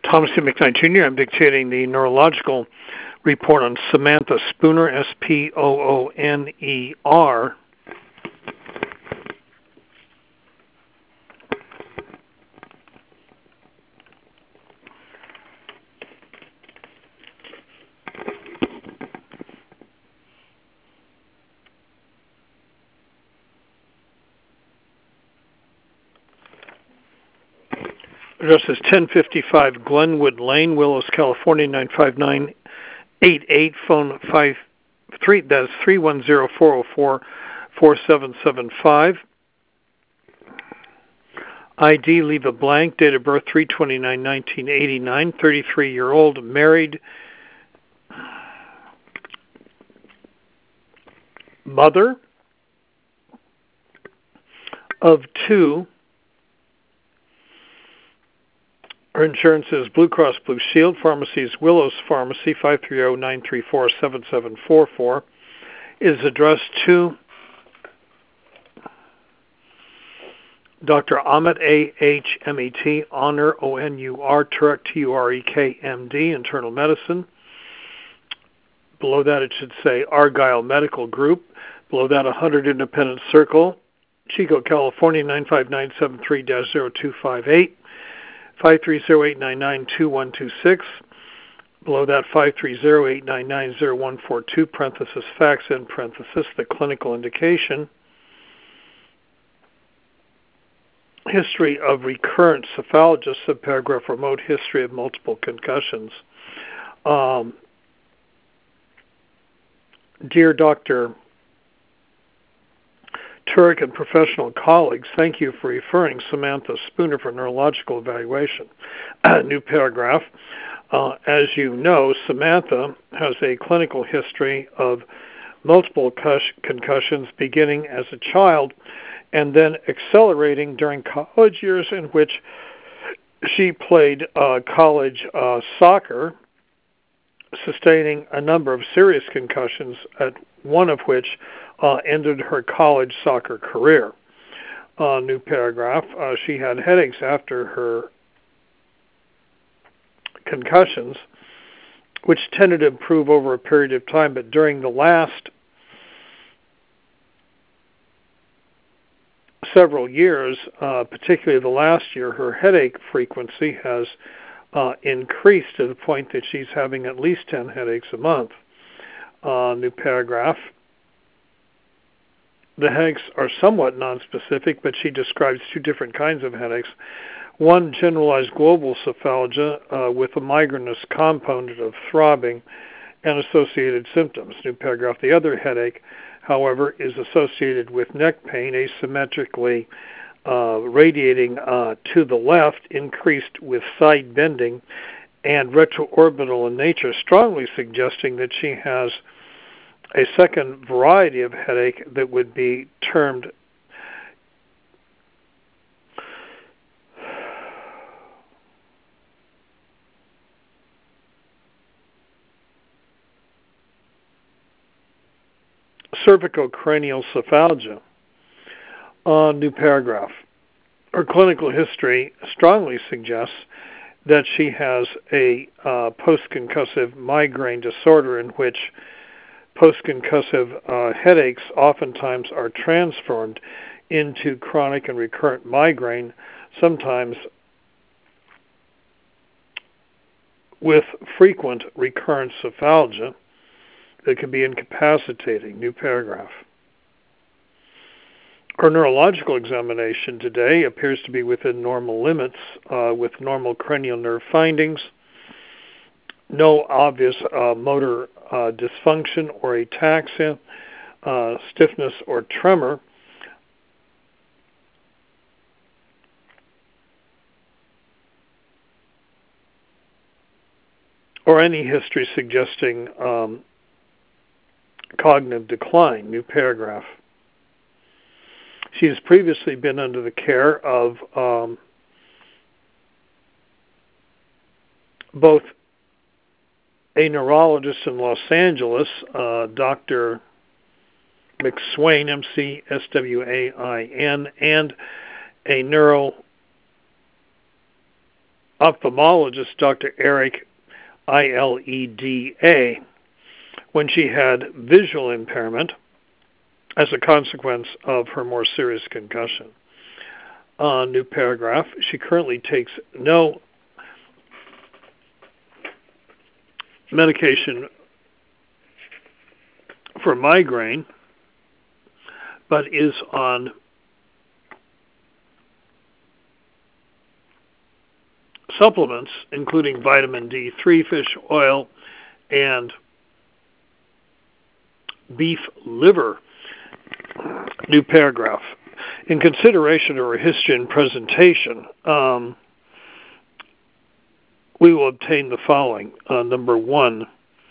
Thomas C. McKnight Jr. I'm dictating the neurological report on Samantha Spooner, Spooner. Address is 1055 Glenwood Lane, Willows, California, 95988. Phone 53, that is 310-404-4775. ID, leave a blank. Date of birth, 3/29/1989. 33-year-old, married. Mother of two. Her insurance is Blue Cross Blue Shield. Pharmacy is Willows Pharmacy, 530-934-7744. Is addressed to Dr. Ahmet A.H.M.E.T., Honor, O-N-U-R, Turek, T-U-R-E-K, M.D., Internal Medicine. Below that it should say Argyle Medical Group. Below that 100 Independence Circle, Chico, California, 95973-0258. 530-899-2126. Below that 530-899-0142, parenthesis fax, in parenthesis, the clinical indication. History of recurrent cephalgia, subparagraph, remote history of multiple concussions. Dear Dr. Turek and professional colleagues, thank you for referring Samantha Spooner for neurological evaluation. New paragraph. As you know, Samantha has a clinical history of multiple concussions beginning as a child and then accelerating during college years, in which she played college soccer, sustaining a number of serious concussions, at one of which ended her college soccer career. New paragraph. She had headaches after her concussions, which tended to improve over a period of time, but during the last several years, particularly the last year, her headache frequency has increased to the point that she's having at least 10 headaches a month. New paragraph. The headaches are somewhat nonspecific, but she describes two different kinds of headaches. One, generalized global cephalgia with a migrainous component of throbbing and associated symptoms. New paragraph. The other headache, however, is associated with neck pain, asymmetrically radiating to the left, increased with side bending, and retroorbital in nature, strongly suggesting that she has a second variety of headache that would be termed cervicocranial cephalgia. New paragraph. Her clinical history strongly suggests that she has a post-concussive migraine disorder in which post-concussive headaches oftentimes are transformed into chronic and recurrent migraine, sometimes with frequent recurrent cephalgia that can be incapacitating. New paragraph. Her neurological examination today appears to be within normal limits, with normal cranial nerve findings, no obvious motor dysfunction or ataxia, stiffness or tremor. Or any history suggesting cognitive decline. New paragraph. She has previously been under the care of both a neurologist in Los Angeles, Dr. McSwain, M-C-S-W-A-I-N, and a ophthalmologist Dr. Eric Ileda when she had visual impairment as a consequence of her more serious concussion. New paragraph. She currently takes no medication for migraine, but is on supplements, including vitamin D3, fish oil, and beef liver. New paragraph. In consideration of her history and presentation, we will obtain the following. Number one,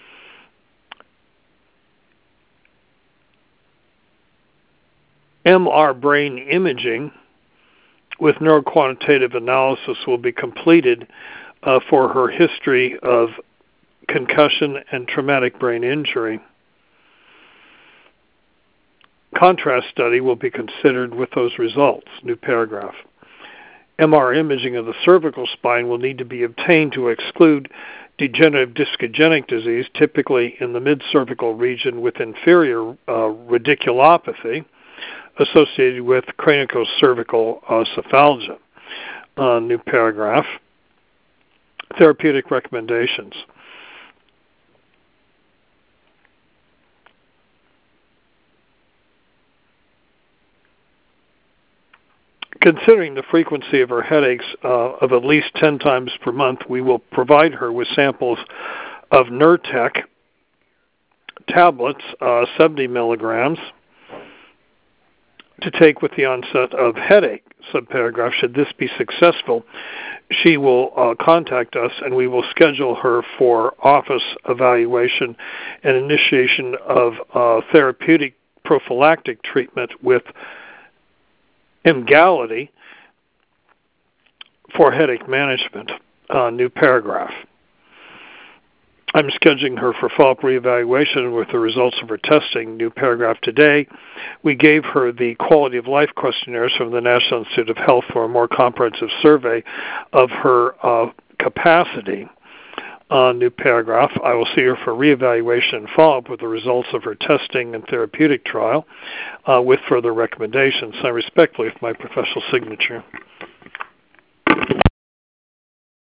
MR brain imaging with neuroquantitative analysis will be completed for her history of concussion and traumatic brain injury. Contrast study will be considered with those results. New paragraph. MR imaging of the cervical spine will need to be obtained to exclude degenerative discogenic disease, typically in the mid-cervical region with inferior radiculopathy associated with craniocervical cephalgia. New paragraph. Therapeutic recommendations. Considering the frequency of her headaches of at least 10 times per month, we will provide her with samples of Nurtec tablets, 70 milligrams, to take with the onset of headache. Subparagraph. Should this be successful, she will contact us and we will schedule her for office evaluation and initiation of therapeutic prophylactic treatment with Emgality for headache management. New paragraph. I'm scheduling her for follow-up reevaluation with the results of her testing. New paragraph. Today, we gave her the quality of life questionnaires from the National Institute of Health for a more comprehensive survey of her capacity. New paragraph. I will see her for reevaluation and follow-up with the results of her testing and therapeutic trial with further recommendations. I respectfully, with my professional signature.